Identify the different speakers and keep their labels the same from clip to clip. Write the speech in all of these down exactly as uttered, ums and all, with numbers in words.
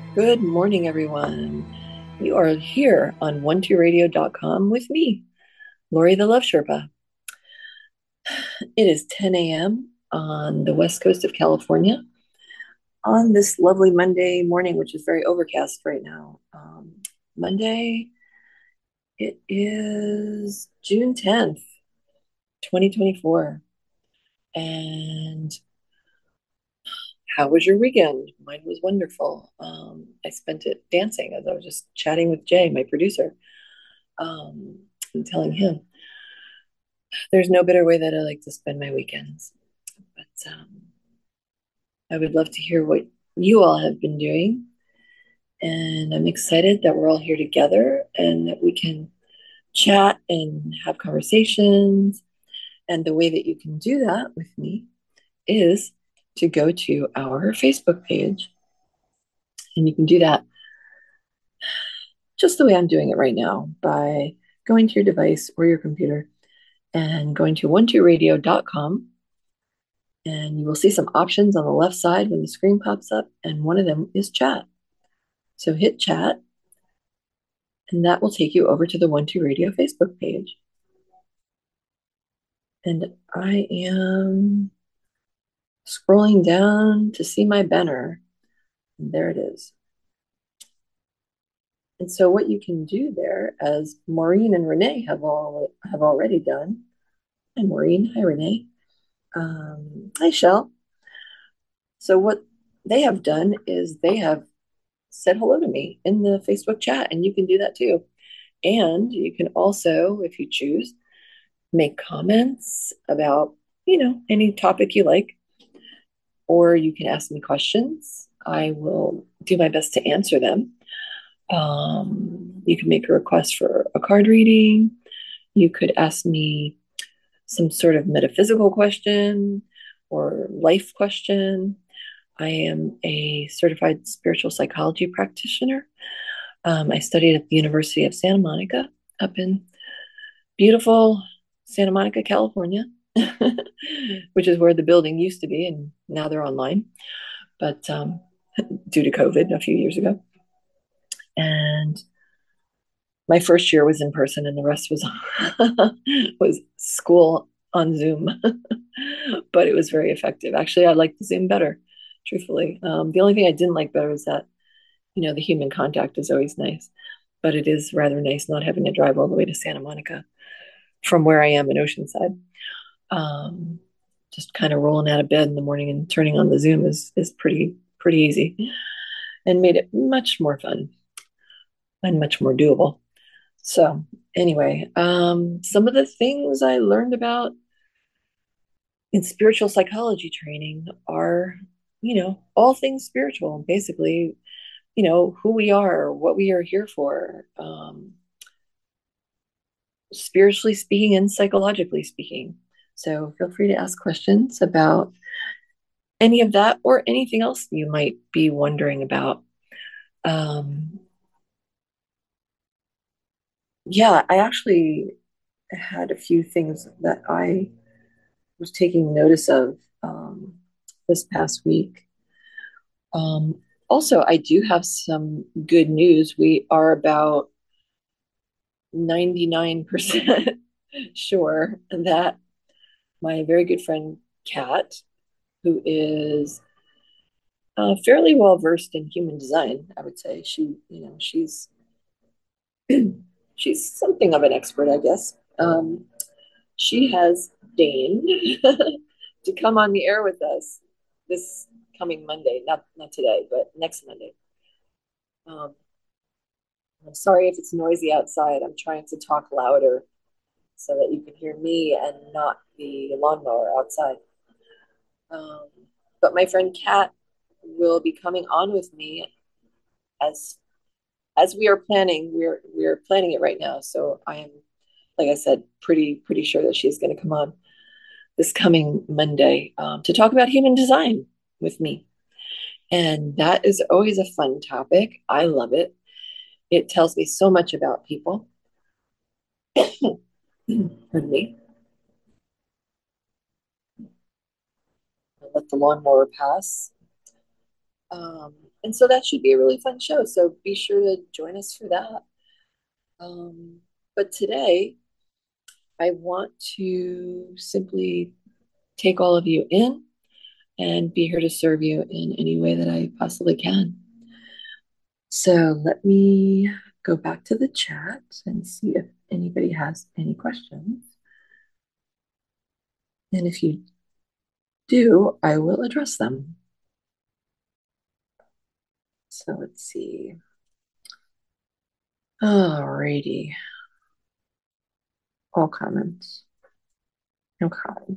Speaker 1: Good morning, everyone. You are here on one two radio dot com with me, Lori the Love Sherpa. It is ten a m on the west coast of California on this lovely Monday morning, which is very overcast right now. Um, Monday, it is June tenth, twenty twenty-four. And how was your weekend? Mine was wonderful. Um, I spent it dancing as I was just chatting with Jay, my producer, um, and telling him there's no better way that I like to spend my weekends. But um, I would love to hear what you all have been doing. And I'm excited that we're all here together and that we can chat and have conversations. And the way that you can do that with me is to go to our Facebook page. And you can do that just the way I'm doing it right now by going to your device or your computer and going to one two radio dot com. And you will see some options on the left side when the screen pops up, and one of them is chat. So hit chat, and that will take you over to the one two Radio Facebook page. And I am scrolling down to see my banner, and there it is. And so what you can do there, as Maureen and Renee have all have already done. Hi, Maureen. Hi, Renee. Um, hi, Shell. So what they have done is they have said hello to me in the Facebook chat, and you can do that too. And you can also, if you choose, make comments about, you know, any topic you like, or you can ask me questions. I will do my best to answer them. Um, you can make a request for a card reading. You could ask me some sort of metaphysical question or life question. I am a certified spiritual psychology practitioner. Um, I studied at the University of Santa Monica up in beautiful Santa Monica, California, which is where the building used to be, and now they're online, but um, due to COVID a few years ago. And my first year was in person, and the rest was was school on Zoom, but it was very effective. Actually, I liked the Zoom better, truthfully. Um, the only thing I didn't like better is that, you know, the human contact is always nice, but it is rather nice not having to drive all the way to Santa Monica from where I am in Oceanside. Um, just kind of rolling out of bed in the morning and turning on the Zoom is is pretty pretty easy, and made it much more fun and much more doable. So anyway, um, some of the things I learned about in spiritual psychology training are, you know, all things spiritual, basically, you know, who we are, what we are here for, um, spiritually speaking and psychologically speaking. So feel free to ask questions about any of that or anything else you might be wondering about. Um, yeah, I actually had a few things that I was taking notice of um, this past week. Um, also, I do have some good news. We are about ninety-nine percent sure that my very good friend Kat, who is uh, fairly well versed in human design, I would say she, you know, she's she's something of an expert, I guess. Um, she has deigned to come on the air with us this coming Monday, not not today, but next Monday. Um, I'm sorry if it's noisy outside. I'm trying to talk louder so that you can hear me and not the lawnmower outside. Um, but my friend Kat will be coming on with me as as we are planning. We're we're planning it right now. So I am, like I said, pretty pretty sure that she's going to come on this coming Monday um, to talk about human design with me. And that is always a fun topic. I love it. It tells me so much about people. Pardon me. I'll let the lawnmower pass. Um, And so that should be a really fun show. So be sure to join us for that. Um, but today, I want to simply take all of you in and be here to serve you in any way that I possibly can. So let me go back to the chat and see if anybody has any questions. And if you do, I will address them. So let's see. Alrighty. All comments. Okay.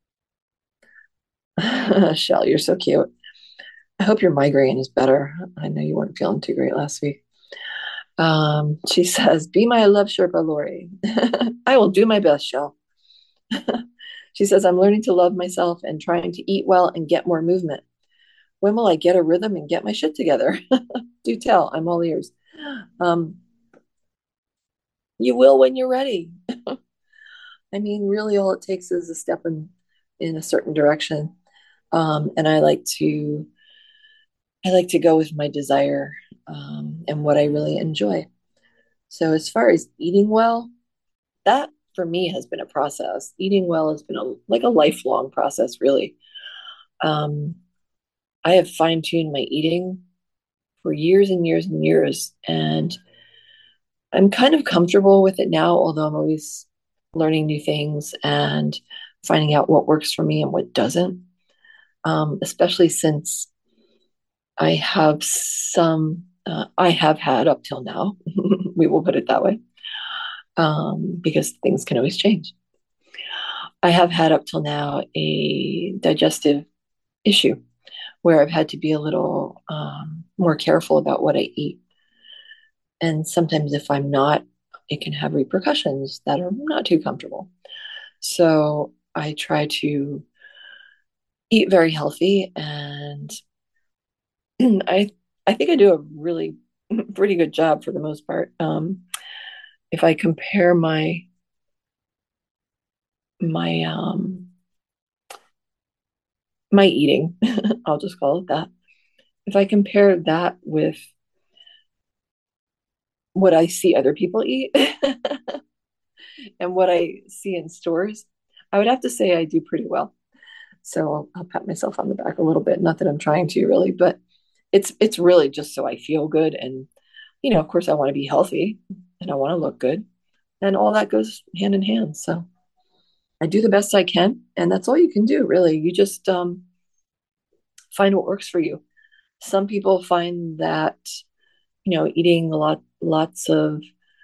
Speaker 1: Shell, you're so cute. I hope your migraine is better. I know you weren't feeling too great last week. Um, she says, "Be my love Sherpa, Lori." I will do my best, Shell. She says, "I'm learning to love myself and trying to eat well and get more movement. When will I get a rhythm and get my shit together?" Do tell. I'm all ears. Um, you will when you're ready. I mean, really, all it takes is a step in in a certain direction. Um, and I like to I like to go with my desire um, and what I really enjoy. So as far as eating well, that for me has been a process. Eating well has been a like a lifelong process, really. Um, I have fine tuned my eating for years and years and years, and I'm kind of comfortable with it now, although I'm always learning new things and finding out what works for me and what doesn't. Um, especially since I have some, uh, I have had up till now, we will put it that way, um, because things can always change. I have had up till now a digestive issue where I've had to be a little um, more careful about what I eat. And sometimes, if I'm not, it can have repercussions that are not too comfortable. So I try to eat very healthy, and I I think I do a really pretty good job for the most part. Um, if I compare my my um, my eating, I'll just call it that. If I compare that with what I see other people eat and what I see in stores, I would have to say I do pretty well. So I'll, I'll pat myself on the back a little bit. Not that I'm trying to really, but it's it's really just so I feel good. And you know, of course, I want to be healthy and I want to look good, and all that goes hand in hand. So I do the best I can, and that's all you can do, really. You just um, find what works for you. Some people find that you know eating a lot lots of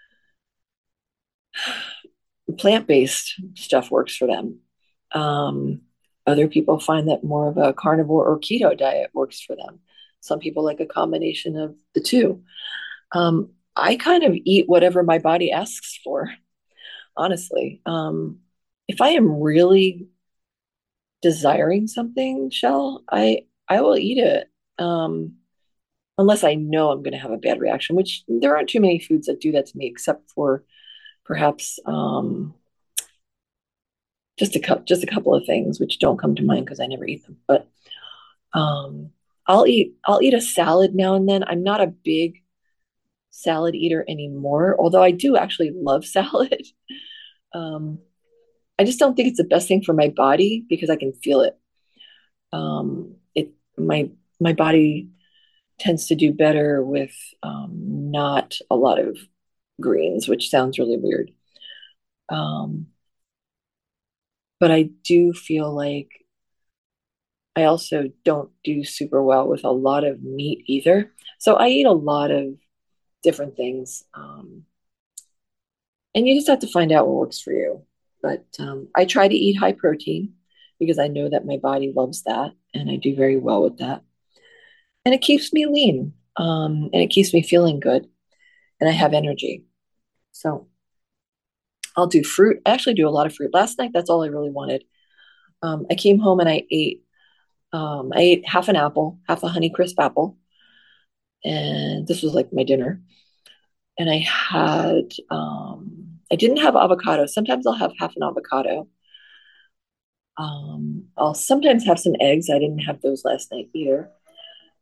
Speaker 1: plant-based stuff works for them. Um, Other people find that more of a carnivore or keto diet works for them. Some people like a combination of the two. Um, I kind of eat whatever my body asks for, honestly. Um, if I am really desiring something, Shell, I I will eat it. Um, unless I know I'm going to have a bad reaction, which there aren't too many foods that do that to me, except for perhaps um, just a couple, just a couple of things which don't come to mind because I never eat them. But um, I'll eat I'll eat a salad now and then. I'm not a big salad eater anymore, although I do actually love salad. um, I just don't think it's the best thing for my body because I can feel it. Um, it my my body tends to do better with um, not a lot of greens, which sounds really weird. Um, but I do feel like I also don't do super well with a lot of meat either. So I eat a lot of different things. Um, and you just have to find out what works for you. But um, I try to eat high protein because I know that my body loves that and I do very well with that. And it keeps me lean um, and it keeps me feeling good and I have energy. So I'll do fruit. I actually do a lot of fruit. Last night, that's all I really wanted. Um, I came home and I ate um, I ate half an apple, half a Honey Crisp apple, and this was like my dinner. And I had um, I didn't have avocado. Sometimes I'll have half an avocado. Um, I'll sometimes have some eggs. I didn't have those last night either.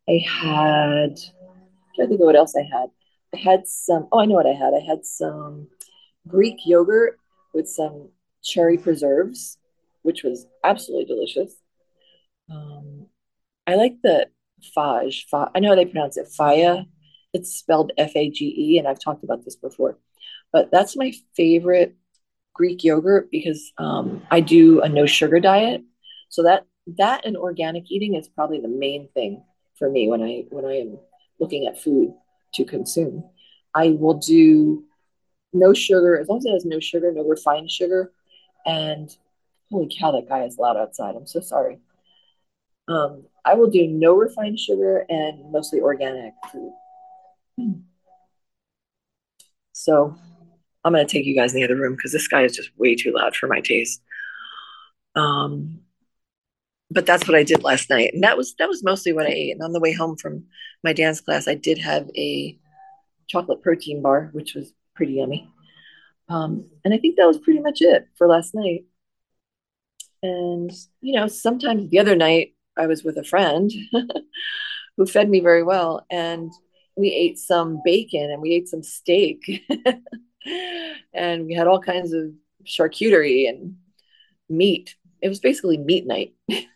Speaker 1: I had, I think of what else I had. I had some, oh, I know what I had. I had some Greek yogurt with some cherry preserves, which was absolutely delicious. Um, I like the Fage. Fa- I know how they pronounce it, Faya. It's spelled F A G E, and I've talked about this before. But that's my favorite Greek yogurt because um, I do a no sugar diet. So that that and organic eating is probably the main thing for me when I when I am looking at food to consume. I will do no sugar as long as it has no sugar, no refined sugar. And holy cow, that guy is loud outside. I'm so sorry. Um, I will do no refined sugar and mostly organic food. So I'm going to take you guys in the other room because this guy is just way too loud for my taste. Um, but that's what I did last night, and that was that was mostly what I ate. And on the way home from my dance class, I did have a chocolate protein bar, which was pretty yummy. Um, and I think that was pretty much it for last night. And you know, sometimes the other night I was with a friend who fed me very well, and we ate some bacon and we ate some steak, and we had all kinds of charcuterie and meat. It was basically meat night.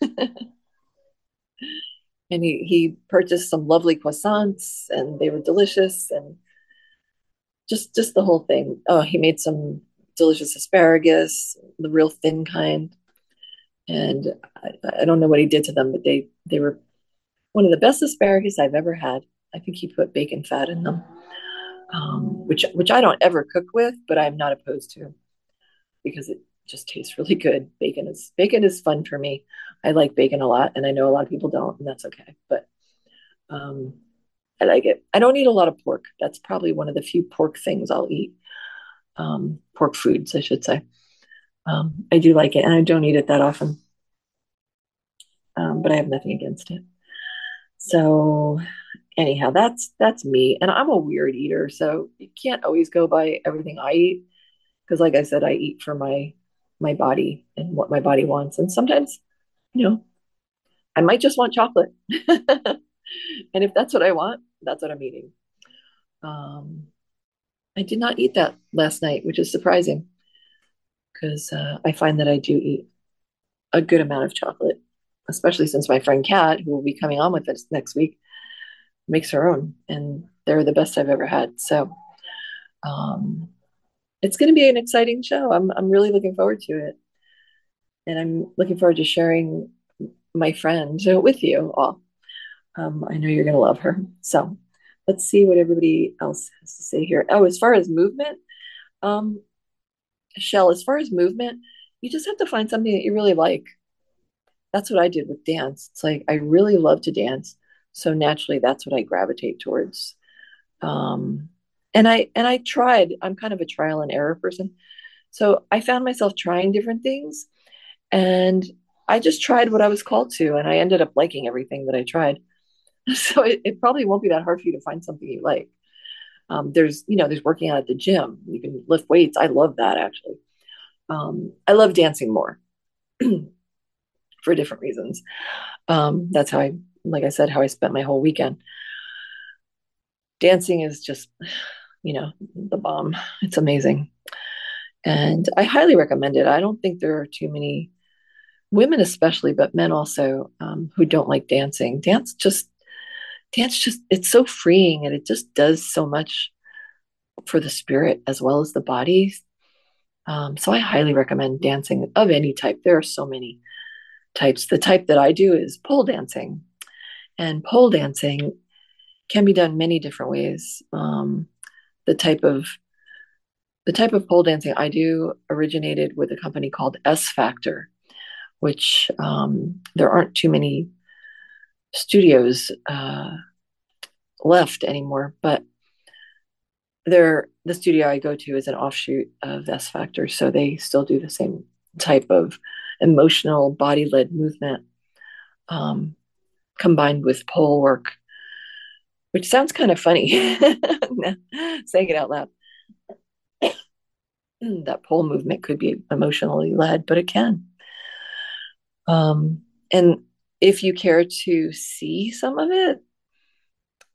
Speaker 1: And he he purchased some lovely croissants and they were delicious and just just the whole thing. Oh, he made some delicious asparagus, the real thin kind. And I, I don't know what he did to them, but they they were one of the best asparagus I've ever had. I think he put bacon fat in them, um, which which I don't ever cook with, but I'm not opposed to because it just tastes really good. Bacon is bacon is fun for me. I like bacon a lot, and I know a lot of people don't, and that's okay. But um, I like it. I don't eat a lot of pork. That's probably one of the few pork things I'll eat. Um, pork foods, I should say. Um, I do like it, and I don't eat it that often, um, but I have nothing against it. So anyhow, that's that's me, and I'm a weird eater, so you can't always go by everything I eat because, like I said, I eat for my my body and what my body wants, and sometimes, you know, I might just want chocolate, and if that's what I want, that's what I'm eating. Um, I did not eat that last night, which is surprising because uh, I find that I do eat a good amount of chocolate, especially since my friend Kat, who will be coming on with us next week, makes her own, and they're the best I've ever had. So um, it's going to be an exciting show. I'm I'm really looking forward to it, and I'm looking forward to sharing my friend with you all. Um, I know you're going to love her. So let's see what everybody else has to say here. Oh, as far as movement, um, Shell, as far as movement, you just have to find something that you really like. That's what I did with dance. It's like I really love to dance, so naturally that's what I gravitate towards. Um, and I and I tried. I'm kind of a trial and error person, so I found myself trying different things, and I just tried what I was called to, and I ended up liking everything that I tried. So it, it probably won't be that hard for you to find something you like. Um, there's you know there's working out at the gym. You can lift weights. I love that actually. Um, I love dancing more for different reasons. Um, that's how I, like I said, how I spent my whole weekend. Dancing is just, you know, the bomb. It's amazing. And I highly recommend it. I don't think there are too many women, especially, but men also, um, who don't like dancing. Dance just, dance just, it's so freeing and it just does so much for the spirit as well as the body. Um, so I highly recommend dancing of any type. There are so many types. The type that I do is pole dancing. And pole dancing can be done many different ways. Um, the type of the type of pole dancing I do originated with a company called S Factor, which um, there aren't too many studios uh, left anymore. But they're the studio I go to is an offshoot of S Factor, so they still do the same type of emotional body led movement um, combined with pole work, which sounds kind of funny saying it out loud. That pole movement could be emotionally led, but it can. Um, and if you care to see some of it,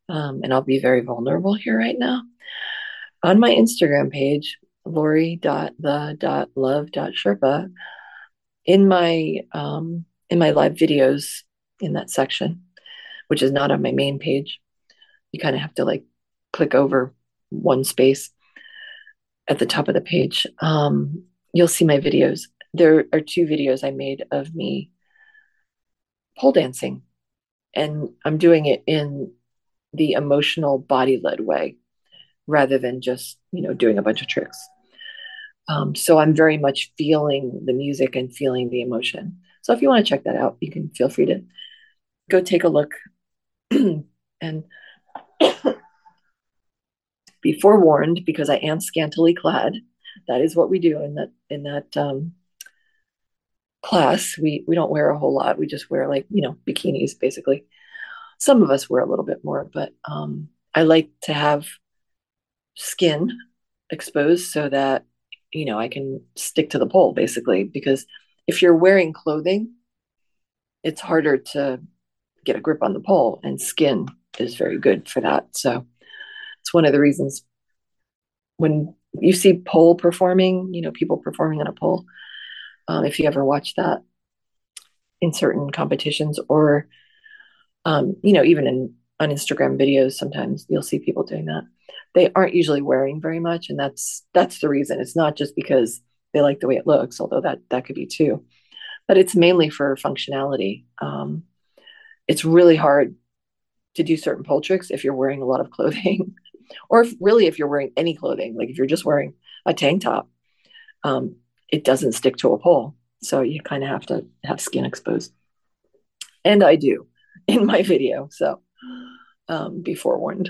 Speaker 1: Um, and I'll be very vulnerable here right now. On my Instagram page, lori dot the dot love dot sherpa, in my um, in my live videos in that section, which is not on my main page, you kind of have to like click over one space at the top of the page. Um, you'll see my videos. There are two videos I made of me pole dancing, and I'm doing it in the emotional body led way rather than just, you know, doing a bunch of tricks. Um, so I'm very much feeling the music and feeling the emotion. So if you want to check that out, you can feel free to go take a look and be forewarned because I am scantily clad. That is what we do in that in that um, class. We we don't wear a whole lot. We just wear like, you know, bikinis basically. Some of us wear a little bit more, but um, I like to have skin exposed so that, you know, I can stick to the pole basically. Because if you're wearing clothing, it's harder to get a grip on the pole, and skin is very good for that. So it's one of the reasons when you see pole performing, you know, people performing on a pole, um, if you ever watch that in certain competitions, or um, you know, even in on Instagram videos, sometimes you'll see people doing that. They aren't usually wearing very much, and that's that's the reason. It's not just because they like the way it looks, although that that could be too, but it's mainly for functionality. Um, it's really hard to do certain pole tricks if you're wearing a lot of clothing, or if, really if you're wearing any clothing, like if you're just wearing a tank top, um, it doesn't stick to a pole. So you kind of have to have skin exposed. And I do in my video. So um, be forewarned.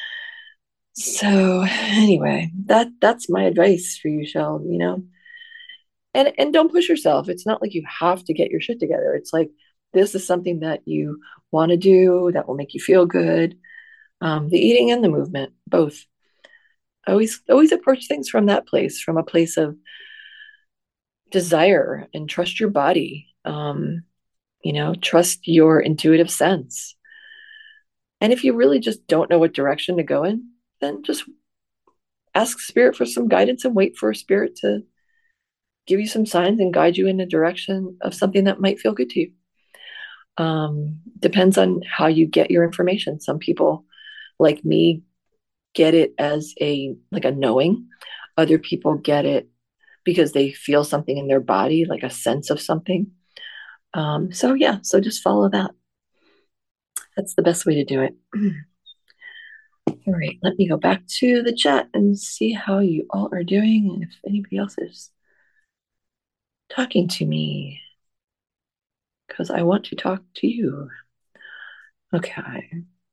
Speaker 1: So anyway, that that's my advice for you, Shell, you know. And and don't push yourself. It's not like you have to get your shit together. It's like this is something that you want to do that will make you feel good. Um, the eating and the movement, both. Always always approach things from that place, from a place of desire, and trust your body. Um, you know, trust your intuitive sense. And if you really just don't know what direction to go in, then just ask spirit for some guidance and wait for spirit to give you some signs and guide you in a direction of something that might feel good to you. Um, depends on how you get your information. Some people, like me, get it as a like a knowing. Other people get it because they feel something in their body, like a sense of something. Um, so yeah, so just follow that. That's the best way to do it. All right, let me go back to the chat and see how you all are doing and if anybody else is talking to me, because I want to talk to you. Okay.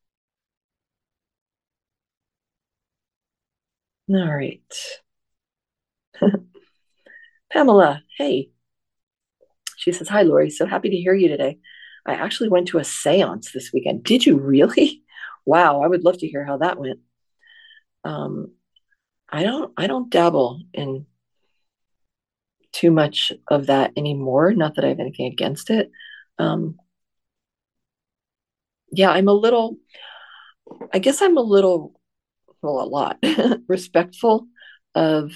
Speaker 1: All right. Pamela, hey. She says, hi, Lori. So happy to hear you today. I actually went to a seance this weekend. Did you really? Wow, I would love to hear how that went. Um, I don't I don't dabble in too much of that anymore. Not that I have anything against it. Um, yeah, I'm a little, I guess I'm a little, well, a lot respectful of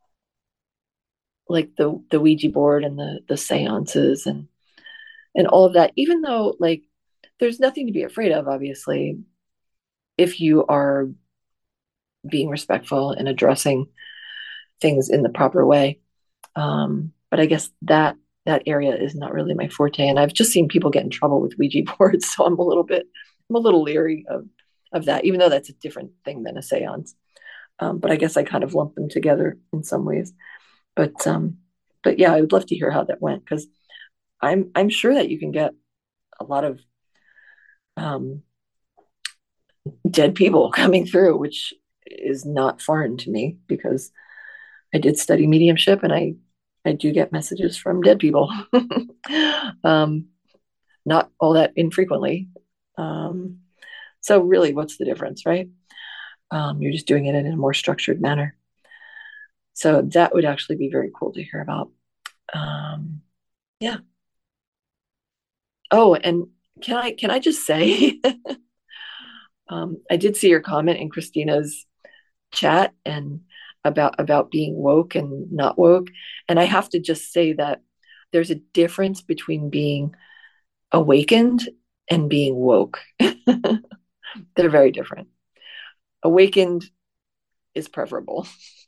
Speaker 1: like the the Ouija board and the the seances and and all of that, even though like there's nothing to be afraid of, obviously, if you are being respectful and addressing things in the proper way. Um, but I guess that that area is not really my forte, and I've just seen people get in trouble with Ouija boards, so I'm a little bit I'm a little leery of of that, even though that's a different thing than a séance. Um, but I guess I kind of lump them together in some ways. But um, but yeah, I would love to hear how that went because I'm I'm sure that you can get a lot of um, dead people coming through, which is not foreign to me because I did study mediumship and I I do get messages from dead people. um, not all that infrequently. Um, so really, what's the difference, right? Um, you're just doing it in a more structured manner. So that would actually be very cool to hear about. Um, yeah. Oh, and can I can I just say, Um, I did see your comment in Christina's chat and about about being woke and not woke. And I have to just say that there's a difference between being awakened and being woke. They're very different. Awakened is preferable.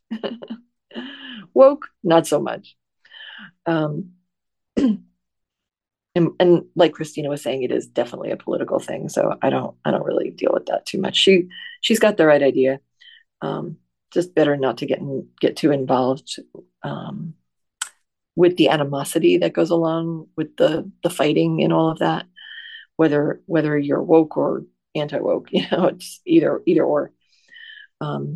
Speaker 1: Woke, not so much. Um, and, and like Christina was saying, it is definitely a political thing. So I don't I don't really deal with that too much. She she's got the right idea. Um, just better not to get in, get too involved um, with the animosity that goes along with the the fighting and all of that. Whether whether you're woke or anti woke, you know, it's either either or. Um,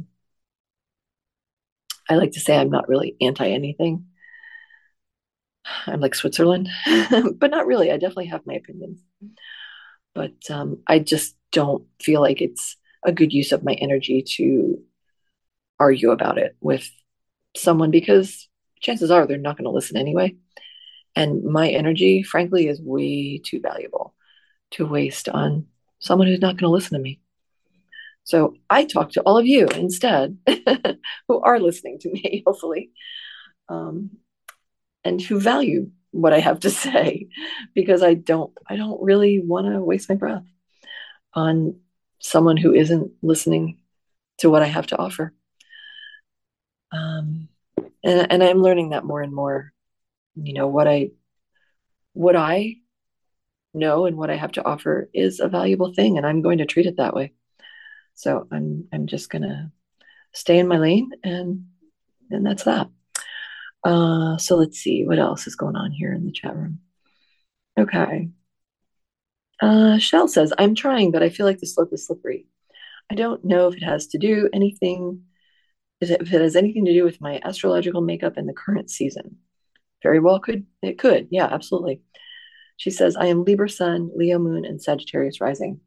Speaker 1: I like to say I'm not really anti anything. I'm like Switzerland, but not really. I definitely have my opinions, but um, I just don't feel like it's a good use of my energy to argue about it with someone because chances are they're not going to listen anyway. And my energy, frankly, is way too valuable to waste on someone who's not going to listen to me. So I talk to all of you instead, who are listening to me, hopefully, um, and who value what I have to say, because I don't, I don't really want to waste my breath on someone who isn't listening to what I have to offer. Um, and and I'm learning that more and more. You know what I what I know and what I have to offer is a valuable thing, and I'm going to treat it that way. So I'm I'm just gonna stay in my lane, and and that's that. Uh, so let's see what else is going on here in the chat room. Okay. Uh, Shell says, I'm trying, but I feel like the slope is slippery. I don't know if it has to do anything, if it has anything to do with my astrological makeup in the current season. Very well, could it could. Yeah, absolutely. She says, I am Libra Sun, Leo Moon, and Sagittarius Rising.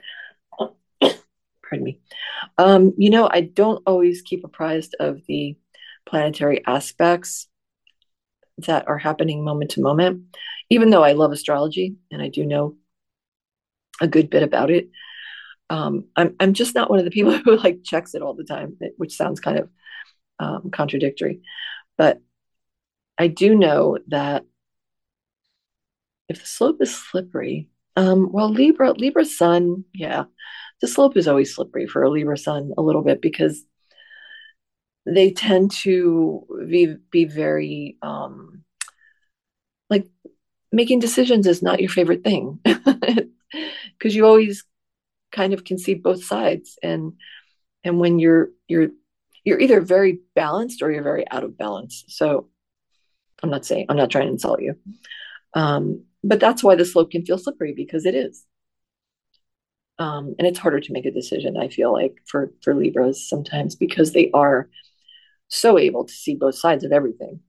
Speaker 1: Pardon me. Um, you know, I don't always keep apprised of the planetary aspects that are happening moment to moment, even though I love astrology and I do know a good bit about it. Um, I'm I'm just not one of the people who like checks it all the time, which sounds kind of um, contradictory. But I do know that if the slope is slippery, um, well, Libra Libra Sun, yeah, the slope is always slippery for a Libra Sun a little bit because they tend to be be very um, like making decisions is not your favorite thing because you always kind of can see both sides and and when you're you're you're either very balanced or you're very out of balance. So I'm not saying I'm not trying to insult you, um, but that's why the slope can feel slippery because it is, um, and it's harder to make a decision. I feel like for for Libras sometimes because they are so able to see both sides of everything.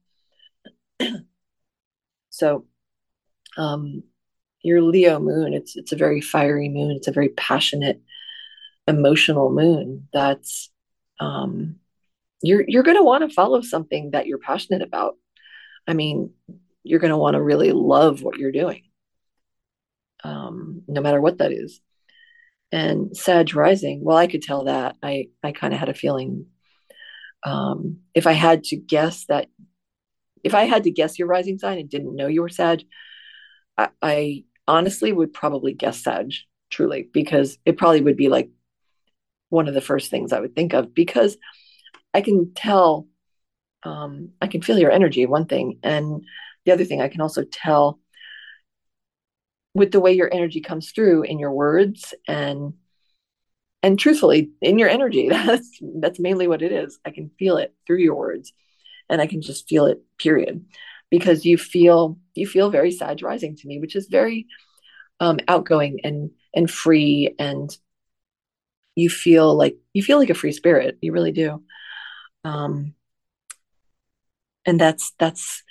Speaker 1: So um, your Leo moon, it's it's a very fiery moon. It's a very passionate, emotional moon. That's um, you're you're going to want to follow something that you're passionate about. I mean, you're going to want to really love what you're doing, um, no matter what that is. And Sag rising, well, I could tell that. I I kind of had a feeling. Um, if I had to guess that, if I had to guess your rising sign and didn't know you were Sag, I, I honestly would probably guess Sag, truly, because it probably would be like one of the first things I would think of because I can tell, um, I can feel your energy, one thing. And the other thing, I can also tell with the way your energy comes through in your words and and truthfully in your energy. That's that's mainly what it is. I can feel it through your words and I can just feel it, period. Because you feel you feel very Sag rising to me, which is very um outgoing and and free, and you feel like you feel like a free spirit. You really do. Um and that's that's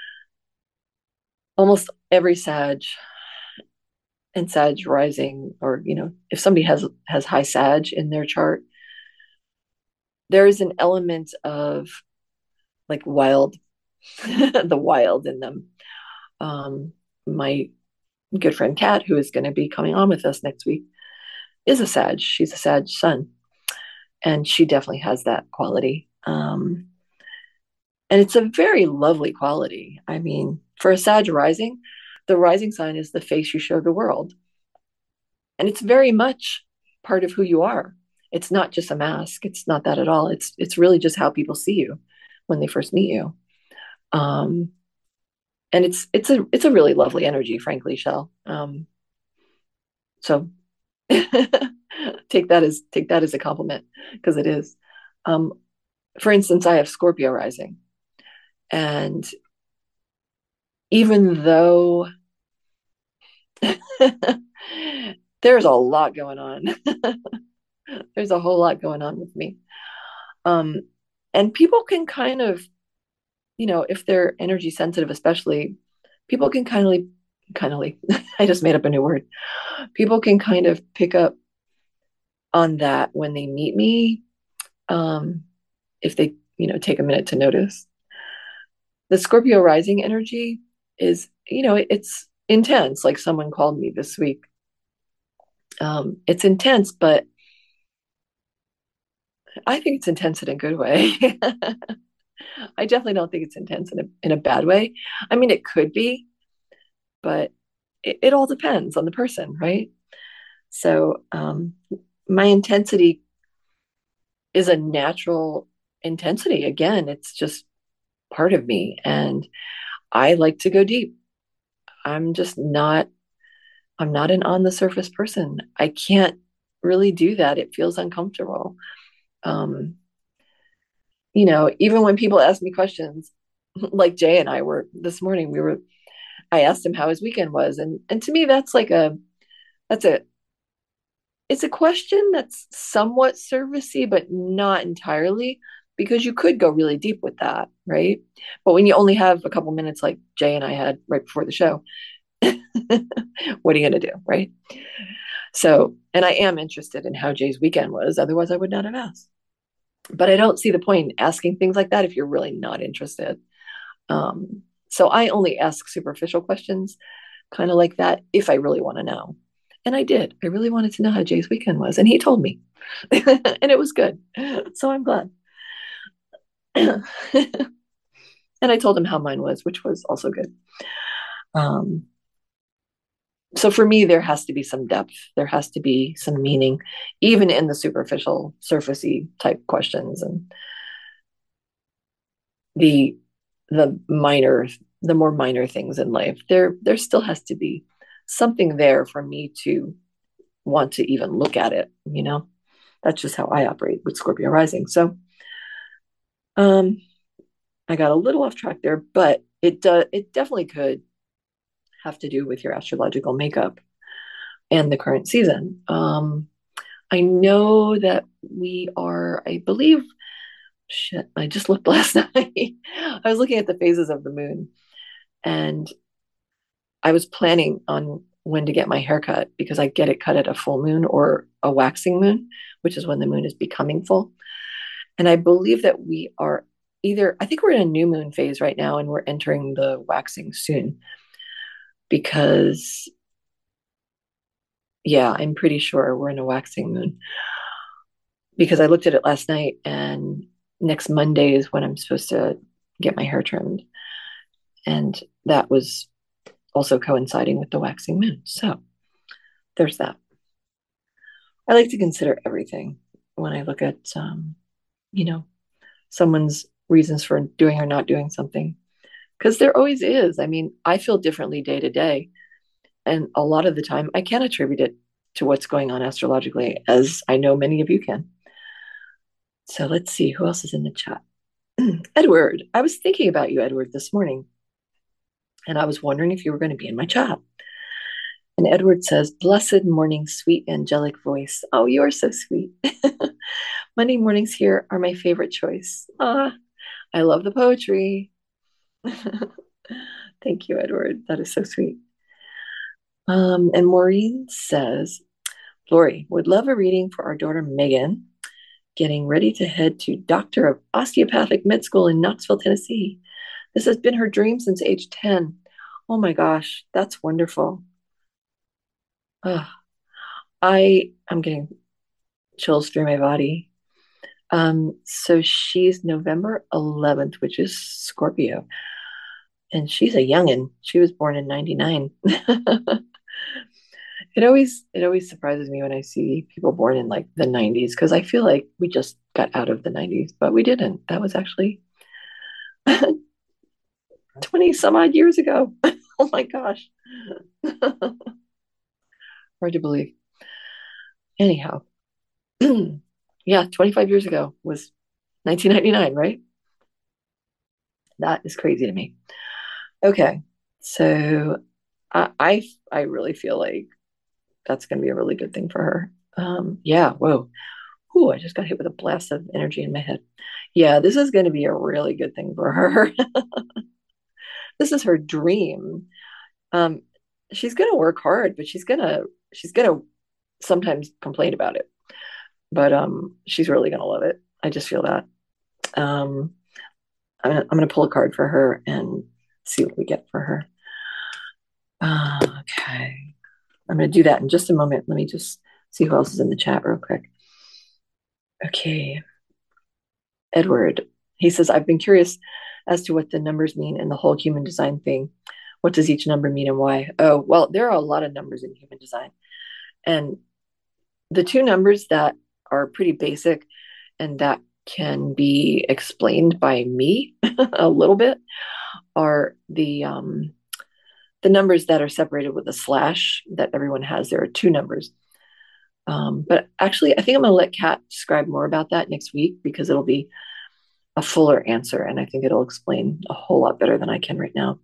Speaker 1: almost every Sag and Sag rising, or you know, if somebody has has high Sag in their chart, there is an element of like wild, the wild in them. Um, my good friend Kat, who is going to be coming on with us next week, is a Sag. She's a Sag sun, and she definitely has that quality. Um, and it's a very lovely quality. I mean, for a Sag rising, the rising sign is the face you show the world, and it's very much part of who you are. It's not just a mask. It's not that at all. It's it's really just how people see you when they first meet you. Um, and it's it's a it's a really lovely energy, frankly, Shell. Um, so take that as take that as a compliment because it is. Um, for instance, I have Scorpio rising, and even though there's a lot going on, there's a whole lot going on with me. Um, and people can kind of, you know, if they're energy sensitive, especially, people can kind of, kind of like, I just made up a new word. People can kind of pick up on that when they meet me, um, if they, you know, take a minute to notice. The Scorpio rising energy is, you know, it's intense. Like someone called me this week. Um, it's intense, but I think it's intense in a good way. I definitely don't think it's intense in a in a bad way. I mean, it could be, but it, it all depends on the person, right? So um, my intensity is a natural intensity. Again, it's just part of me, and I like to go deep. I'm just not. I'm not an on the surface person. I can't really do that. It feels uncomfortable. Um, you know, even when people ask me questions, like Jay and I were this morning, we were. I asked him how his weekend was, and and to me, that's like a that's a it's a question that's somewhat surfacey, but not entirely, because you could go really deep with that, right? But when you only have a couple minutes, like Jay and I had right before the show, what are you going to do, right? So, and I am interested in how Jay's weekend was. Otherwise, I would not have asked. But I don't see the point in asking things like that if you're really not interested. Um, so I only ask superficial questions, kind of like that, if I really want to know. And I did. I really wanted to know how Jay's weekend was. And he told me. And it was good. So I'm glad. And I told him how mine was, which was also good. Um, so for me, there has to be some depth. There has to be some meaning, even in the superficial, surfacey type questions and the the minor, the more minor things in life. There, there still has to be something there for me to want to even look at it. You know, that's just how I operate with Scorpio rising. So, um, I got a little off track there, but it does. It definitely could have to do with your astrological makeup and the current season. Um, I know that we are, I believe, shit, I just looked last night. I was looking at the phases of the moon, and I was planning on when to get my hair cut because I get it cut at a full moon or a waxing moon, which is when the moon is becoming full. And I believe that we are either, I think we're in a new moon phase right now and we're entering the waxing soon because, yeah, I'm pretty sure we're in a waxing moon because I looked at it last night and next Monday is when I'm supposed to get my hair trimmed. And that was also coinciding with the waxing moon. So there's that. I like to consider everything when I look at, um, you know, someone's reasons for doing or not doing something. Because there always is. I mean, I feel differently day to day. And a lot of the time, I can attribute it to what's going on astrologically, as I know many of you can. So let's see who else is in the chat. Edward, I was thinking about you, Edward, this morning. And I was wondering if you were going to be in my chat. And Edward says, blessed morning, sweet angelic voice. Oh, you are so sweet. Monday mornings here are my favorite choice. Ah, I love the poetry. Thank you, Edward. That is so sweet. Um, and Maureen says, Lori, would love a reading for our daughter Megan, getting ready to head to Doctor of Osteopathic Med School in Knoxville, Tennessee. This has been her dream since age ten. Oh my gosh, that's wonderful. Oh, I I'm getting chills through my body. Um, so she's November eleventh, which is Scorpio, and she's a youngin'. She was born in ninety-nine. It always it always surprises me when I see people born in like the nineties because I feel like we just got out of the nineties, but we didn't. That was actually twenty some odd years ago. Oh my gosh. Hard to believe. Anyhow, yeah, twenty-five years ago was nineteen ninety-nine, right? That is crazy to me. Okay. So I I, I really feel like that's going to be a really good thing for her. Um, yeah, whoa. Ooh, I just got hit with a blast of energy in my head. Yeah, this is going to be a really good thing for her. This is her dream. Um, she's going to work hard, but she's going to she's going to sometimes complain about it. But um, she's really going to love it. I just feel that. Um, I'm gonna, I'm going to pull a card for her and see what we get for her. Uh, okay, I'm going to do that in just a moment. Let me just see who else is in the chat real quick. Okay, Edward. He says, I've been curious as to what the numbers mean in the whole human design thing. What does each number mean and why? Oh, well, there are a lot of numbers in human design. And the two numbers that are pretty basic and that can be explained by me a little bit are the um, the numbers that are separated with a slash that everyone has. There are two numbers. Um, but actually, I think I'm going to let Kat describe more about that next week because it'll be a fuller answer, and I think it'll explain a whole lot better than I can right now.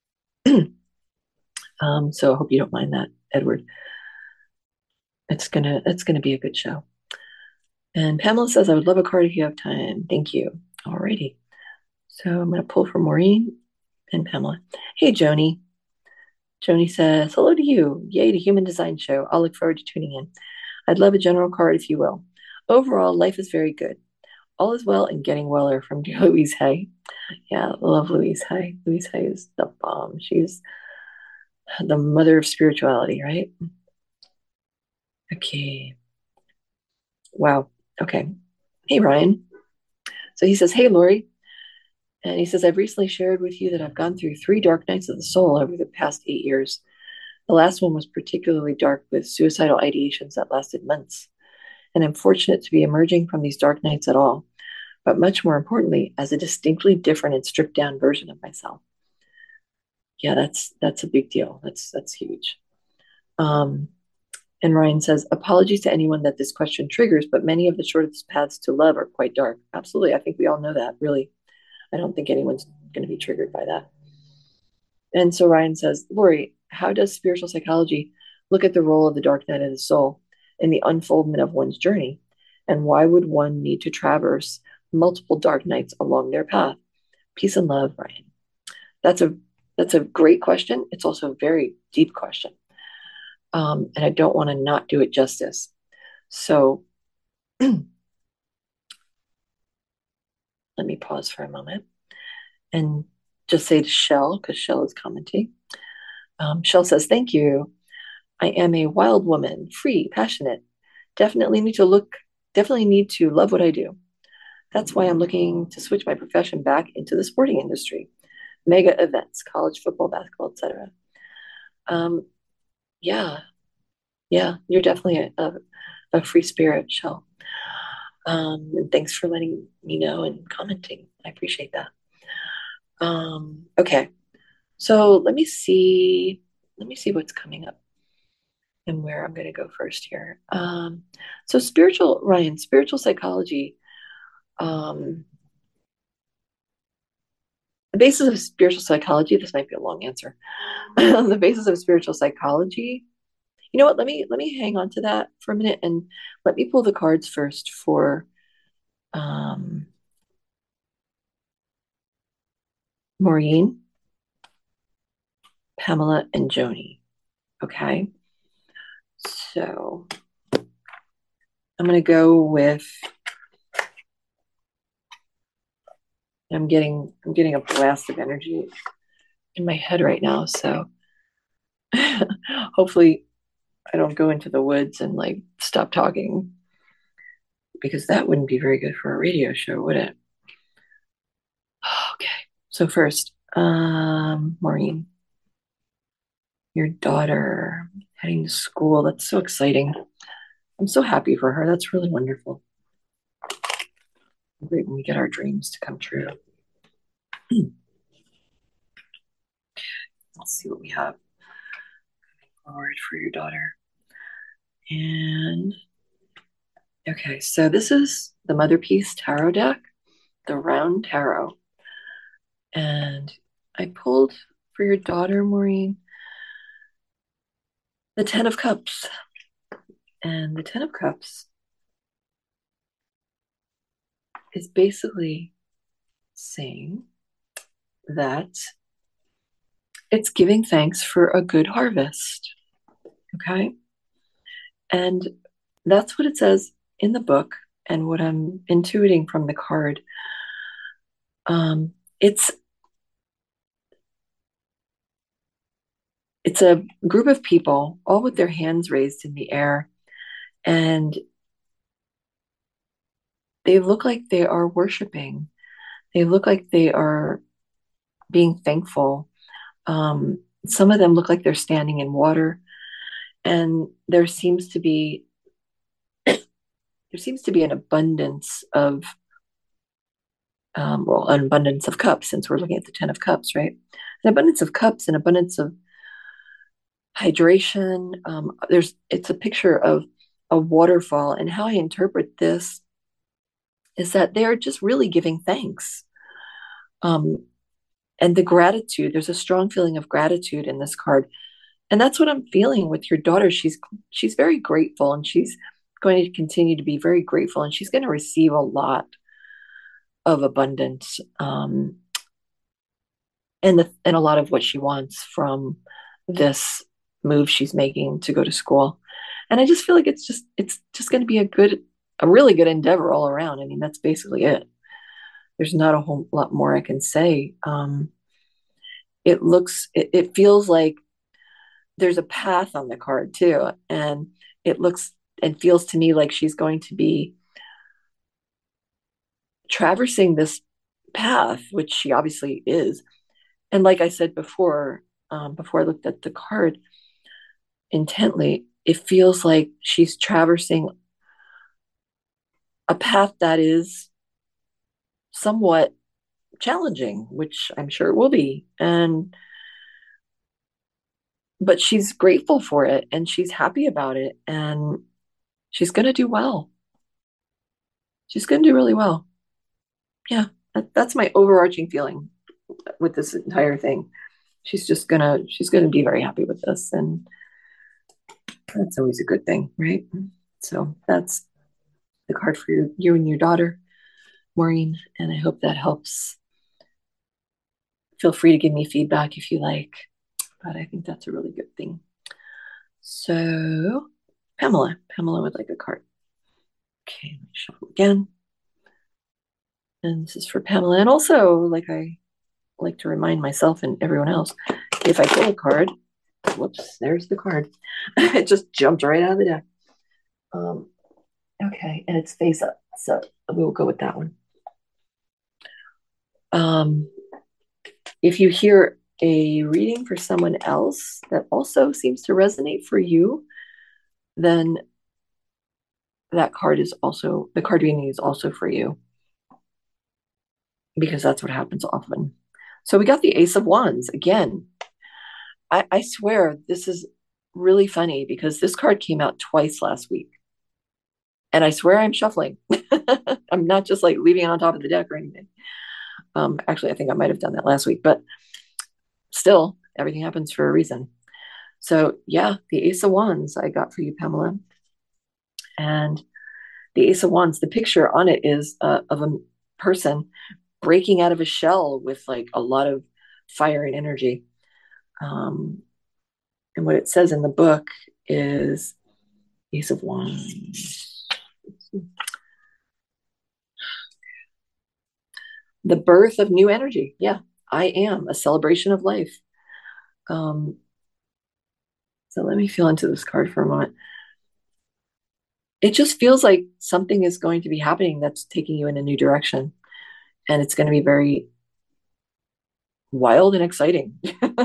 Speaker 1: um, so I hope you don't mind that, Edward. It's gonna it's gonna be a good show. And Pamela says, I would love a card if you have time. Thank you. Alrighty. So I'm gonna pull for Maureen and Pamela. Hey, Joni. Joni says, hello to you. Yay to Human Design Show. I'll look forward to tuning in. I'd love a general card if you will. Overall, life is very good. All is well and getting weller from dear Louise Hay. Yeah, I love Louise Hay. Louise Hay is the bomb. She's the mother of spirituality, right? Okay. Wow. Okay. Hey, Ryan. So he says, hey, Lori. And he says, I've recently shared with you that I've gone through three dark nights of the soul over the past eight years. The last one was particularly dark with suicidal ideations that lasted months. And I'm fortunate to be emerging from these dark nights at all, but much more importantly, as a distinctly different and stripped down version of myself. Yeah, that's that's a big deal. That's that's huge. Um, and Ryan says, apologies to anyone that this question triggers, but many of the shortest paths to love are quite dark. Absolutely. I think we all know that, really. I don't think anyone's going to be triggered by that. And so Ryan says, Lori, how does spiritual psychology look at the role of the dark night of the soul in the unfoldment of one's journey? And why would one need to traverse multiple dark nights along their path? Peace and love, Ryan. That's a that's a great question. It's also a very deep question. Um, and I don't want to not do it justice. So let me pause for a moment and just say to Shell, because Shell is commenting. Um, Shell says, thank you. I am a wild woman, free, passionate. Definitely need to look, definitely need to love what I do. That's why I'm looking to switch my profession back into the sporting industry, mega events, college football, basketball, et cetera. Um, yeah, yeah, you're definitely a, a, a free spirit, Shell. Um, and thanks for letting me know and commenting. I appreciate that. Um, okay, so let me see. Let me see what's coming up and where I'm going to go first here. Um, so spiritual, Ryan, spiritual psychology. Um, the basis of spiritual psychology. This might be a long answer. The basis of spiritual psychology. You know what? Let me let me hang on to that for a minute and let me pull the cards first for um, Maureen, Pamela, and Joni. Okay. So I'm going to go with. I'm getting I'm getting a blast of energy in my head right now. So hopefully I don't go into the woods and like stop talking because that wouldn't be very good for a radio show, would it? Okay. So first, um, Maureen, your daughter heading to school. That's so exciting. I'm so happy for her. That's really wonderful. Great when we get our dreams to come true. Let's see what we have forward for your daughter. And okay, so this is the Mother Peace Tarot deck, the round tarot. And I pulled for your daughter, Maureen, the Ten of Cups. And the Ten of Cups is basically saying that it's giving thanks for a good harvest. Okay. And that's what it says in the book and what I'm intuiting from the card. Um, it's it's a group of people all with their hands raised in the air, and they look like they are worshiping. They look like they are being thankful. Um, some of them look like they're standing in water, and there seems to be there seems to be an abundance of um, well, an abundance of cups, since we're looking at the Ten of Cups, right? An abundance of cups, an abundance of hydration. Um, there's it's a picture of a waterfall, and how I interpret this is that they're just really giving thanks. Um, and the gratitude, there's a strong feeling of gratitude in this card. And that's what I'm feeling with your daughter. She's she's very grateful, and she's going to continue to be very grateful, and she's going to receive a lot of abundance, um, and the and a lot of what she wants from this move she's making to go to school. And I just feel like it's just it's just going to be a good, a really good endeavor all around. I mean, that's basically it. There's not a whole lot more I can say. Um, it looks, it, it feels like there's a path on the card too, and it looks and feels to me like she's going to be traversing this path, which she obviously is. And like I said before, um, before I looked at the card intently, it feels like she's traversing a path that is somewhat challenging, which I'm sure it will be. And but she's grateful for it, and she's happy about it, and she's going to do well. She's going to do really well. Yeah, that, that's my overarching feeling with this entire thing. She's just gonna she's gonna be very happy with this, and that's always a good thing, right? So that's the card for you, you and your daughter, Maureen, and I hope that helps. Feel free to give me feedback if you like, but I think that's a really good thing. So, Pamela, Pamela would like a card. Okay, let me shuffle again. And this is for Pamela. And also, like I like to remind myself and everyone else, if I pull a card, whoops, there's the card. It just jumped right out of the deck. Um, okay, and it's face up, so we will go with that one. Um, if you hear a reading for someone else that also seems to resonate for you, then that card is also, the card reading is also for you, because that's what happens often. So we got the Ace of Wands again. I, I swear this is really funny because this card came out twice last week. And I swear I'm shuffling. I'm not just like leaving it on top of the deck or anything. Um, actually, I think I might have done that last week, but still, everything happens for a reason. So yeah, the Ace of Wands I got for you, Pamela. And the Ace of Wands, the picture on it is uh, of a person breaking out of a shell with like a lot of fire and energy. Um, and what it says in the book is Ace of Wands. The birth of new energy. Yeah, I am a celebration of life. Um, So let me feel into this card for a moment. It just feels like something is going to be happening that's taking you in a new direction. And it's going to be very wild and exciting.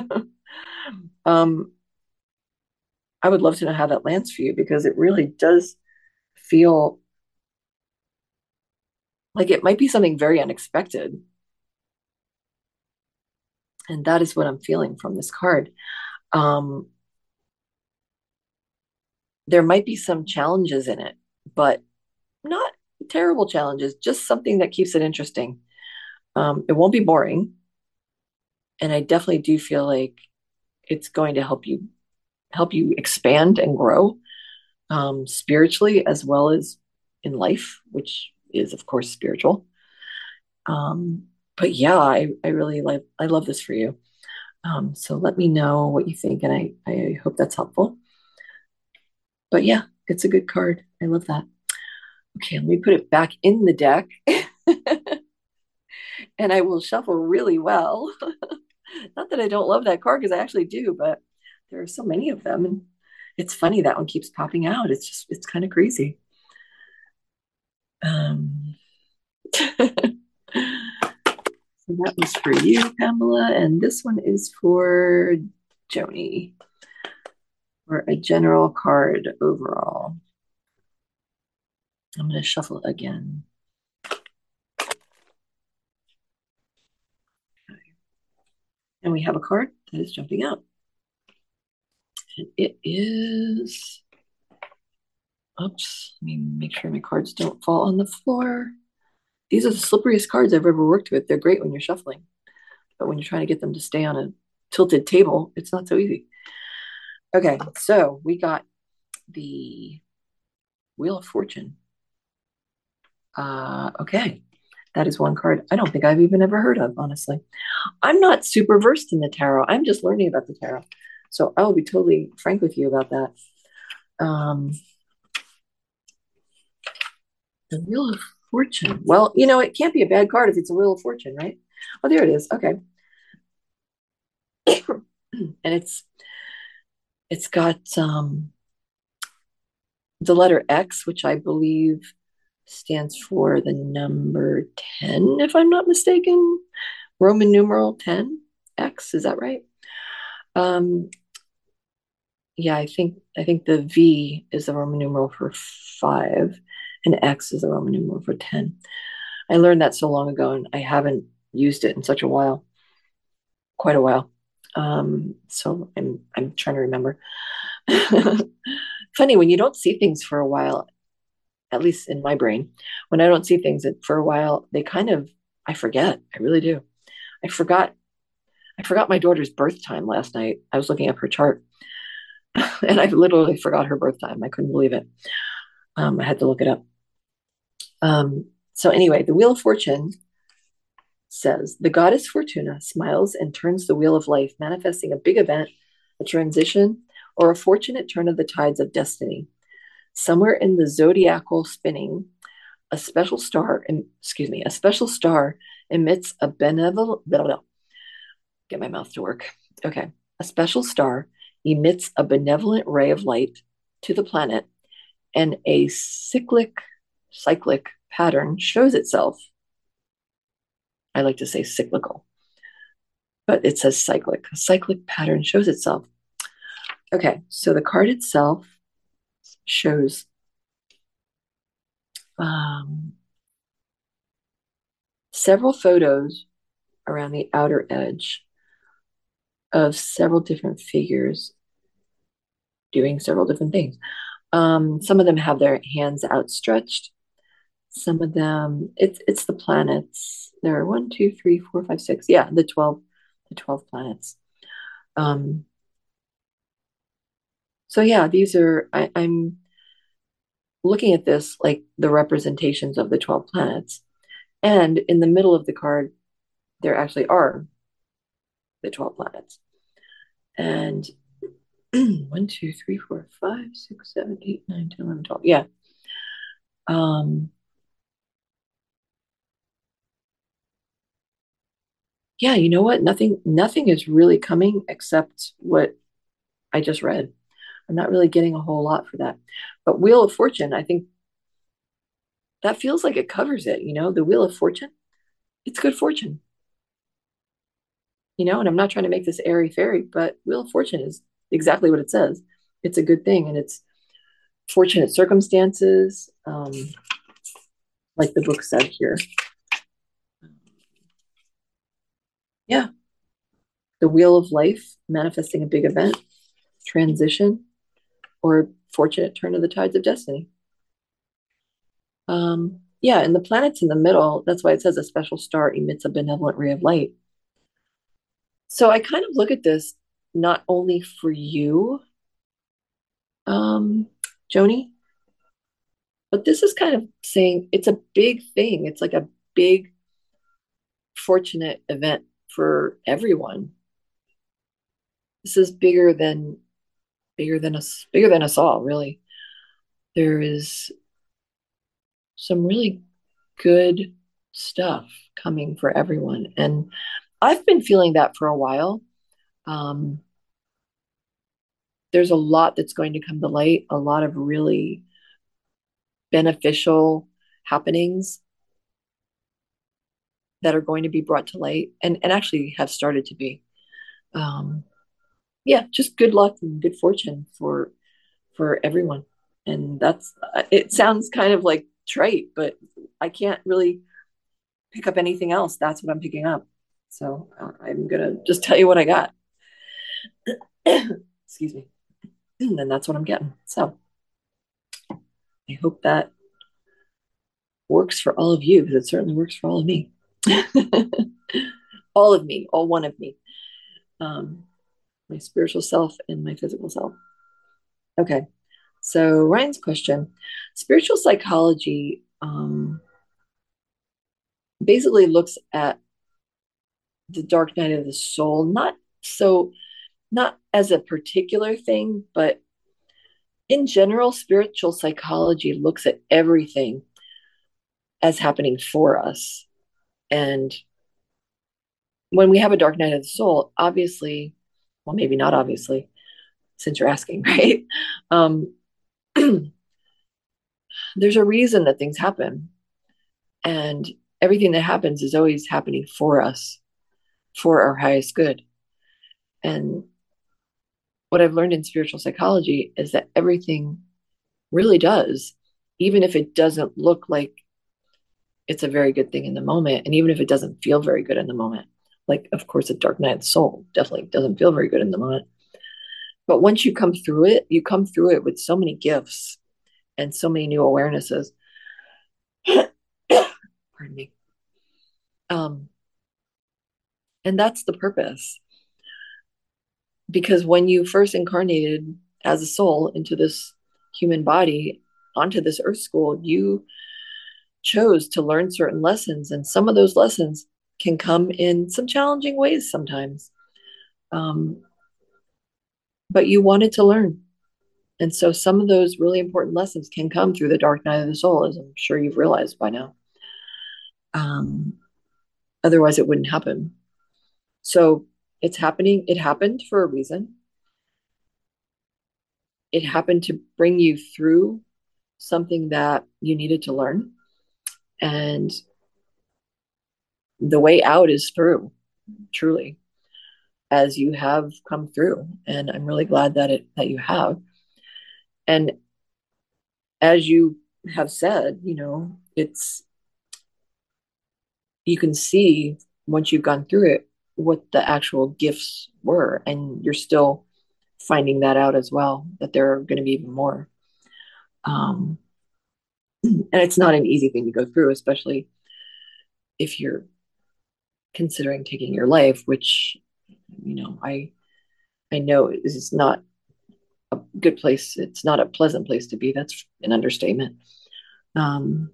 Speaker 1: um, I would love to know how that lands for you because it really does feel like it might be something very unexpected. And that is what I'm feeling from this card. Um, there might be some challenges in it, but not terrible challenges, just something that keeps it interesting. Um, it won't be boring. And I definitely do feel like it's going to help you help you expand and grow um, spiritually as well as in life, which is of course spiritual. Um, but yeah, I, I really like I love this for you. Um, so let me know what you think, and I, I hope that's helpful. But yeah, it's a good card. I love that. Okay, let me put it back in the deck and I will shuffle really well. Not that I don't love that card because I actually do, but there are so many of them. And it's funny that one keeps popping out. It's just, it's kind of crazy. Um, so that was for you, Pamela. And this one is for Joni, for a general card overall. I'm going to shuffle again. And we have a card that is jumping out. And it is, oops, let me make sure my cards don't fall on the floor. These are the slipperiest cards I've ever worked with. They're great when you're shuffling, but when you're trying to get them to stay on a tilted table, it's not so easy. Okay, so we got the Wheel of Fortune. Uh, okay, that is one card I don't think I've even ever heard of, honestly. I'm not super versed in the tarot. I'm just learning about the tarot. So I will be totally frank with you about that. Um, the Wheel of Fortune. Well, you know, it can't be a bad card if it's a Wheel of Fortune, right? Oh, there it is. Okay. And it's it's got um the letter X, which I believe stands for the number ten, if I'm not mistaken. Roman numeral ten, X, is that right? Um, yeah, I think I think the V is the Roman numeral for five, and X is the Roman numeral for ten. I learned that so long ago, and I haven't used it in such a while, quite a while. Um, so I'm I'm trying to remember. Funny when you don't see things for a while, at least in my brain, when I don't see things for a while, they kind of, I forget. I really do. I forgot. I forgot my daughter's birth time last night. I was looking up her chart and I literally forgot her birth time. I couldn't believe it. Um, I had to look it up. Um, so anyway, the Wheel of Fortune says the goddess Fortuna smiles and turns the wheel of life, manifesting a big event, a transition, or a fortunate turn of the tides of destiny. Somewhere in the zodiacal spinning, a special star, excuse me, a special star emits a benevolent, get my mouth to work. Okay. A special star emits a benevolent ray of light to the planet, and a cyclic, cyclic pattern shows itself. I like to say cyclical, but it says cyclic. A cyclic pattern shows itself. Okay. So the card itself shows um, several photos around the outer edge of several different figures doing several different things. Um, some of them have their hands outstretched. Some of them, it's it's the planets. There are one, two, three, four, five, six. Yeah, the twelve, the twelve planets. Um, so yeah, these are I, I'm looking at this like the representations of the twelve planets. And in the middle of the card, there actually are the twelve planets. And one, two, three, four, five, six, seven, eight, nine, ten, eleven, twelve. Yeah. Um, yeah, you know what? Nothing, nothing is really coming except what I just read. I'm not really getting a whole lot for that. But Wheel of Fortune, I think that feels like it covers it, you know, the Wheel of Fortune, it's good fortune, you know, and I'm not trying to make this airy fairy, but Wheel of Fortune is exactly what it says. It's a good thing, and it's fortunate circumstances, um, like the book said here. Yeah, the wheel of life, manifesting a big event, transition, or fortunate turn of the tides of destiny. Um, yeah, and the planets in the middle, that's why it says a special star emits a benevolent ray of light. So I kind of look at this not only for you, um, Joni, but this is kind of saying it's a big thing. It's like a big, fortunate event for everyone. This is bigger than bigger than us, bigger than us all, really. There is some really good stuff coming for everyone. And I've been feeling that for a while. Um, there's a lot that's going to come to light, a lot of really beneficial happenings that are going to be brought to light and, and actually have started to be. Um, yeah, just good luck and good fortune for for everyone. And that's it sounds kind of like trite, but I can't really pick up anything else. That's what I'm picking up. So uh, I'm gonna just tell you what I got. Excuse me. And that's what I'm getting. So I hope that works for all of you because it certainly works for all of me. All of me, all one of me. Um, my spiritual self and my physical self. Okay. So Ryan's question, spiritual psychology um, basically looks at the dark night of the soul, not so, not as a particular thing, but in general, spiritual psychology looks at everything as happening for us. And when we have a dark night of the soul, obviously, well, maybe not obviously, since you're asking, right? Um, there's a reason that things happen. And everything that happens is always happening for us, for our highest good. And what I've learned in spiritual psychology is that everything really does, even if it doesn't look like it's a very good thing in the moment. And even if it doesn't feel very good in the moment, like, of course, a dark night of the soul definitely doesn't feel very good in the moment. But once you come through it, you come through it with so many gifts and so many new awarenesses. Pardon me. Um, and that's the purpose. Because when you first incarnated as a soul into this human body, onto this earth school, you chose to learn certain lessons. And some of those lessons can come in some challenging ways sometimes. Um, but you wanted to learn. And so some of those really important lessons can come through the dark night of the soul, as I'm sure you've realized by now. Um, otherwise, it wouldn't happen. So it's happening. It happened for a reason. It happened to bring you through something that you needed to learn. And the way out is through, truly, as you have come through. And I'm really glad that it that you have. And as you have said, you know, it's you can see once you've gone through it what the actual gifts were, and you're still finding that out as well, that there are going to be even more. Um, and it's not an easy thing to go through, especially if you're considering taking your life, which, you know, I I know is not a good place. It's not a pleasant place to be. That's an understatement. Um,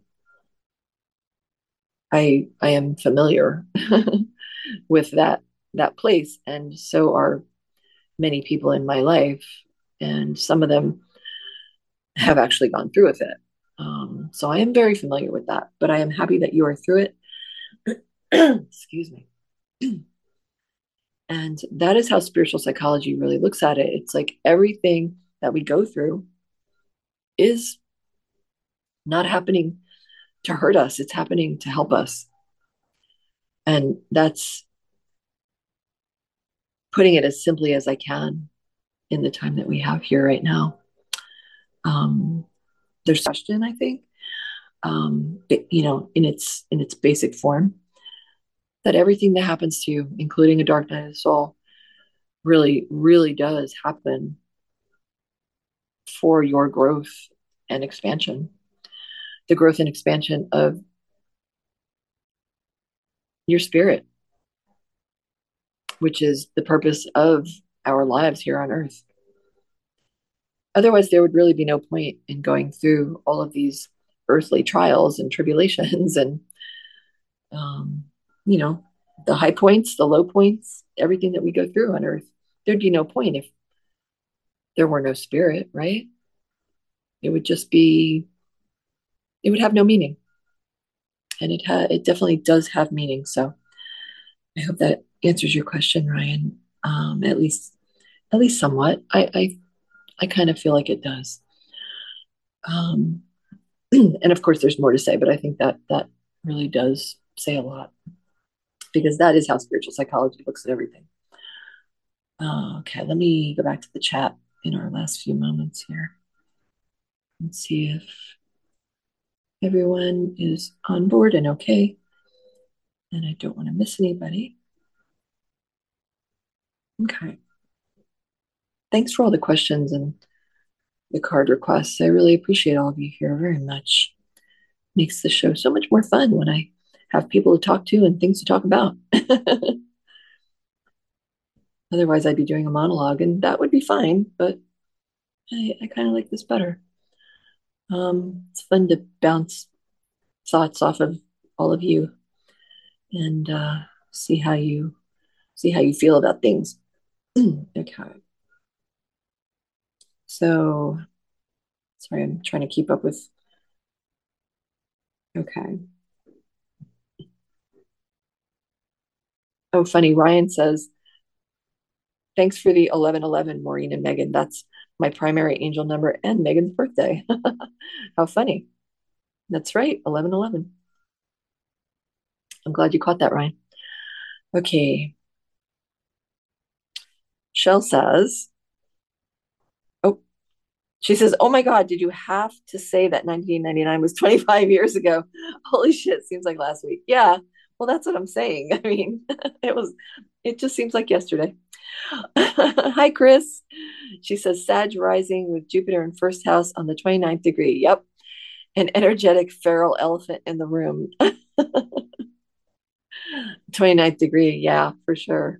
Speaker 1: I I am familiar with that that place, and so are many people in my life, and some of them have actually gone through with it. Um, so I am very familiar with that, but I am happy that you are through it. Excuse me. And that is how spiritual psychology really looks at it. It's like everything that we go through is not happening to hurt us. It's happening to help us. And that's putting it as simply as I can in the time that we have here right now. Um, there's a question, I think, um, it, you know, in its in its basic form, that everything that happens to you, including a dark night of the soul, really, really does happen for your growth and expansion. The growth and expansion of your spirit, which is the purpose of our lives here on earth. Otherwise, there would really be no point in going through all of these earthly trials and tribulations and, um, you know, the high points, the low points, everything that we go through on earth. There'd be no point if there were no spirit, right? It would just be, it would have no meaning. And it ha- it definitely does have meaning. So I hope that answers your question, Ryan. Um, at least, at least somewhat. I, I, I kind of feel like it does. Um, and of course, there's more to say, but I think that that really does say a lot, because that is how spiritual psychology looks at everything. Uh, okay, let me go back to the chat in our last few moments here and see if everyone is on board and okay. And I don't want to miss anybody. Okay. Thanks for all the questions and the card requests. I really appreciate all of you here very much. Makes the show so much more fun when I have people to talk to and things to talk about. Otherwise, I'd be doing a monologue, and that would be fine, but I, I kind of like this better. Um, it's fun to bounce thoughts off of all of you and uh, see how you see how you feel about things. Okay. So, sorry, I'm trying to keep up with. Okay. Oh, funny. Ryan says, thanks for the eleven eleven, Maureen and Megan. That's my primary angel number and Megan's birthday. How funny. That's right, eleven eleven. I'm glad you caught that, Ryan. Okay. Shell says, oh, she says, oh my God, did you have to say that nineteen ninety-nine was twenty-five years ago? Holy shit, seems like last week. Yeah, well, that's what I'm saying. I mean, it was, it just seems like yesterday. Hi, Chris. She says, Sag rising with Jupiter in first house on the twenty-ninth degree. Yep. An energetic feral elephant in the room. twenty-ninth degree. Yeah, for sure.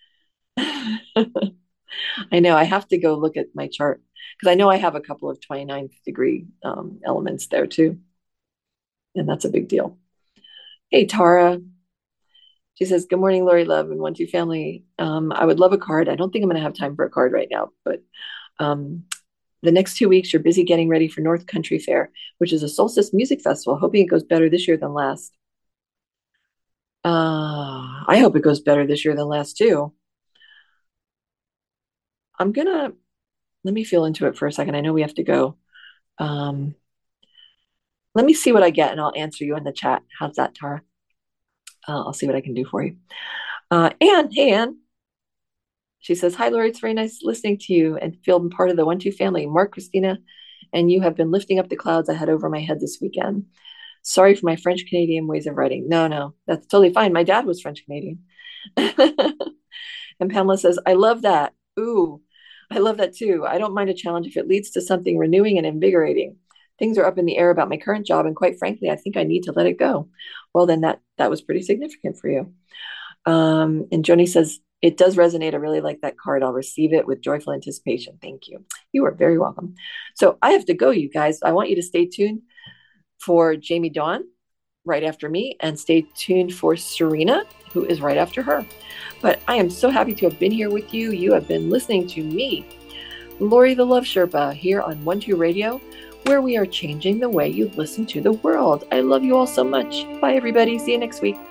Speaker 1: I know I have to go look at my chart because I know I have a couple of twenty-ninth degree um, elements there too. And that's a big deal. Hey, Tara. She says, good morning, Lori Love and One Two Family. Um, I would love a card. I don't think I'm going to have time for a card right now, but um, the next two weeks, you're busy getting ready for North Country Fair, which is a solstice music festival. Hoping it goes better this year than last. Uh, I hope it goes better this year than last too. I'm going to, let me feel into it for a second. I know we have to go. Um, let me see what I get and I'll answer you in the chat. How's that, Tara? Uh, I'll see what I can do for you. Uh, Anne, hey, Anne. She says, hi, Lori. It's very nice listening to you and feeling part of the One Two family. Mark, Christina, and you have been lifting up the clouds I had over my head this weekend. Sorry for my French Canadian ways of writing. No, no, that's totally fine. My dad was French Canadian. And Pamela says, I love that. Ooh, I love that too. I don't mind a challenge if it leads to something renewing and invigorating. Things are up in the air about my current job, and quite frankly, I think I need to let it go. Well, then that that was pretty significant for you. Um, and Joni says, it does resonate. I really like that card. I'll receive it with joyful anticipation. Thank you. You are very welcome. So I have to go, you guys. I want you to stay tuned for Jamie Dawn right after me, and stay tuned for Serena, who is right after her. But I am so happy to have been here with you. You have been listening to me, Lori the Love Sherpa, here on One Two Radio, where we are changing the way you listen to the world. I love you all so much. Bye, everybody. See you next week.